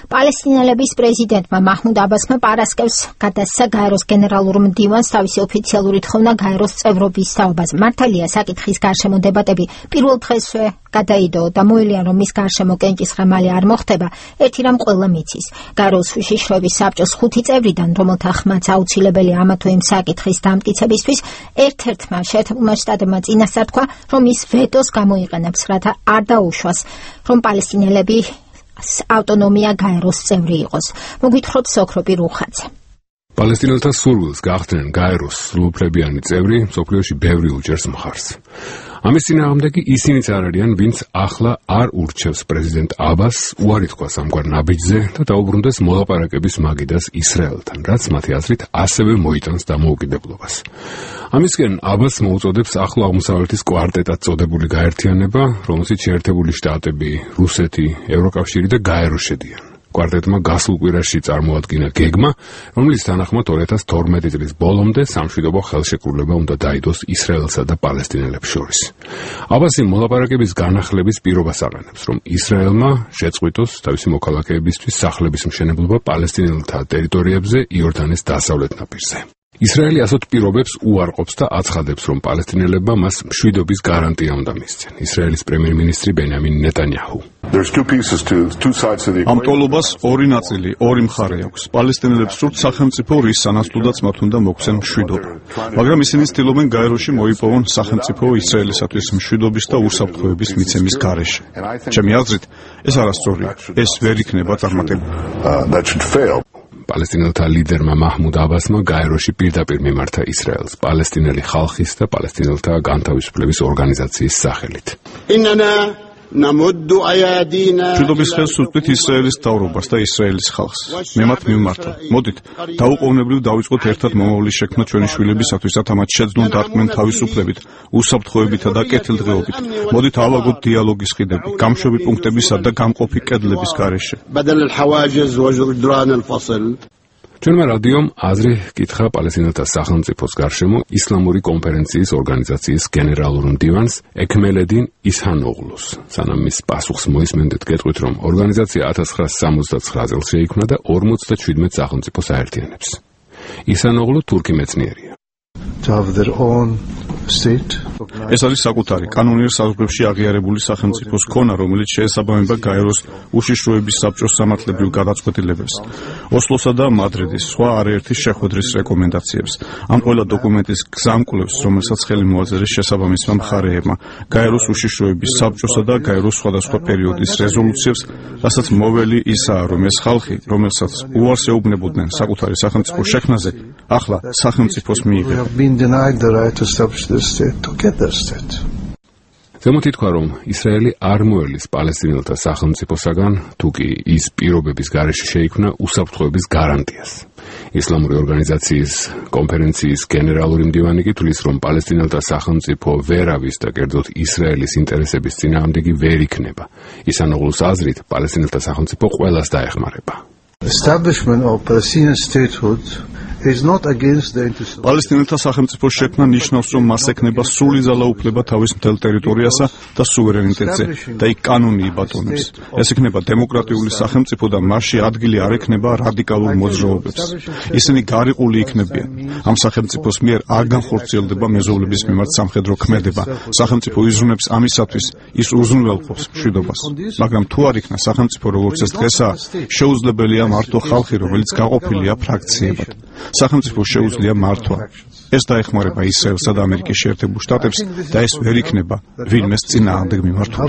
პალესტინელების პრეზიდენტმა მაჰმუდ აბასმა პარასკევს გადასცა გაეროს გენერალურ მდივანს თავისი ოფიციალური თხოვნა გაეროს წევრობის თაობაზე. მართალია, საკითხის გარშემო დებატები პირველ დღესვე გადაიდო და მოელიან, რომ მის გარშემო კენჭისყრა მალე არ მოხდება. ერთი რამ ყველა მიცის. გაეროს უშიშროების საბჭოს 5 წევრიდან, რომელთა ხმაც აუცილებელია ამა თუ იმ საკითხის დამტკიცებისთვის, ერთ-ერთმა შეერთებულმა შტატებმა წინასწარ თქვა, რომ ის ვეტოს გამოიყენებს, რათა არ დაუშვას, რომ პალესტინელები ავტონომია გაეროს წევრი იყოს. მოგვითხრობ სოქროპი რუხაძე. პალესტინელთა სურვილს გახდნენ გაეროს სრულუფლებიანი წევრი მსოფლიოში ბევრი უჭერს მხარს. ამის წინააღმდეგი ისინიც არ არიან, ვინც ახლა არ ურჩევს პრეზიდენტ აბას უარი თქვას ამგვარ ნაბიჯზე და დაუბრუნდეს მოლაპარაკების მაგიდას ისრაელთან, რაც მათი აზრით ასევე მოიტანს დამოუკიდებლობას. ამისკენ აბას მოუწოდებს ახლო აღმოსავლეთის კვარტეტად წოდებული გაერთიანება, რომელშიც შეერთებული შტატები, რუსეთი, ევროკავშირი და გაერო შედიან. კვარტეტმა გასულ კვირაში წარმოადგინა გეგმა, რომლის თანახმად 2012 წლის ბოლომდე სამშვიდობო ხელშეკრულება უნდა დაიდოს ისრაელსა და პალესტინელებს შორის. აბასი მოლაპარაკების განახლების პირობას აყენებს, რომ ისრაელმა შეწყვიტოს თავისი მოქალაქეებისთვის სახლების მშენებლობა პალესტინელთა ტერიტორიებზე იორდანეს დასავლეთ ნაპირზე. ისრაელი ასოთ პირობებს უარყოფს და აცხადებს, რომ პალესტინელებმა მას მშვიდობის გარანტია უნდა მისცენ. ისრაელის პრემიერ-მინისტრი ბენიამინ ნეტანიაჰუ. ამ ტოლობას ორი ნაწილი, ორი მხარე აქვს. პალესტინელებს სურთ სახელმწიფო, რის სანაცვლოდაც მათ უნდა მოგვცენ მშვიდობა. მაგრამ ისინი ცდილობენ გაეროში მოიპოვონ სახელმწიფო ისრაელისათვის მშვიდობის და უსაფრთხოების მიცემის გარეშე. ჩემი აზრით, ეს არასწორია. ეს ვერ იქნება წარმატებული. პალესტინელთა ლიდერმა მაჰმუდ აბასმა გაეროში პირდაპირ მიმართა ისრაელს პალესტინელი ხალხის და პალესტინელთა განთავისუფლების ორგანიზაციის სახელით. მშვიდობის ხელს ვუწვდით ისრაელის მთავრობას და ისრაელის ხალხს. მე მათ მივმართავ. მოდით, დაუყოვნებლივ დავიწყოთ ერთად მომავლის შექმნა ჩვენი შვილებისათვის, რათა მათ შეძლონ დარქმენ თავისუფლებით, უსაფრთხოებითა და კეთილდღეობით. მოდით ავაგოთ დიალოგის ხიდები, გამშვები პუნქტებისა და გამყოფი კედლების გარეშე. ჩვენმა რადიომ აზრი კითხა პალესტინელთა სახელმწიფოს გარშემო ისლამური კონფერენციის ორგანიზაციის გენერალურ მდივანს ექმელედინ ისჰანოღლუს. სანამ მის პასუხს მოისმენდეთ, გეტყვით, რომ ორგანიზაცია 1979 წელს შეიქმნა და 57 სახელმწიფოს აერთიანებს. ისჰანოღლუ თურქი მეცნიერია. ეს არის საკუთარი კანონიერ საზღვრებში აღიარებული სახელმწიფოს ქონა, რომელიც შეესაბამება გაეროს უშიშროების საბჭოს სამართლებრივ გადაწყვეტილებებს, ოსლოსა და მადრიდის სხვა არაერთი შეხვედრის რეკომენდაციებს. ამ ყველა დოკუმენტის გზამკვლევს, რომელსაც ხელი მოაწერეს შესაბამისმა მხარეებმა, გაეროს უშიშროების საბჭოსა და გაეროს სხვადასხვა პერიოდის რეზოლუციებს, რასაც მოველი ისაა, რომ ეს ხალხი, რომელსაც უარს ეუბნებოდნენ საკუთარი სახელმწიფოს შექმნაზე, ახლა სახელმწიფოს მიიღება. ზემოთ ითქვა, რომ ისრაელი არ მოელის პალესტინელთა სახელმწიფოსაგან, თუ კი ის პირობების გარეშე შეიქმნა უსაფრთხოების გარანტიას. ისლამური ორგანიზაციის კონფერენციის გენერალური მდივანი კი თვლის, რომ პალესტინელთა სახელმწიფო ვერავის და კერძოდ ისრაელის ინტერესების წინააღმდეგი ვერ იქნება. ისანოღლუს აზრით, პალესტინელთა სახელმწიფო ყველას დაეხმარება. პალესტინელთა სახელმწიფოს შექმნა ნიშნავს, რომ მას ექნება სრული ძალაუფლება თავის მთელ ტერიტორიასა და სუვერენიტეტზე და იქ კანონი იბატონებს. ეს იქნება დემოკრატიული სახელმწიფო და მასში ადგილი არ ექნება რადიკალურ მოძრაობებს. ისინი გარიყული იქნებიან. ამ სახელმწიფოს მიერ არ განხორციელდება მეზობლების მიმართ სამხედრო ქმედება. სახელმწიფო იზრუნებს ამისათვის, ის უზრუნველყოფს მშვიდობას. მაგრამ თუ არ იქნა სახელმწიფო, როგორც ეს დღესაა, შეუძლებელია მართო ხალხი, რომელიც გაყოფილია ფრაქციებად. სახელმწიფო შეუძლია მართვა. ეს დაეხმარება ისრაელსა და ამერიკის შეერთებულ შტატებს და ეს ვერ იქნება ვინმეს წინააღმდეგ მიმართული.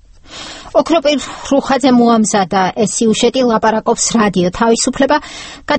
ოქროპირ რუხაძე მოამზადა ეს სიუჟეტი, ლაპარაკობს რადიო თავისუფლება.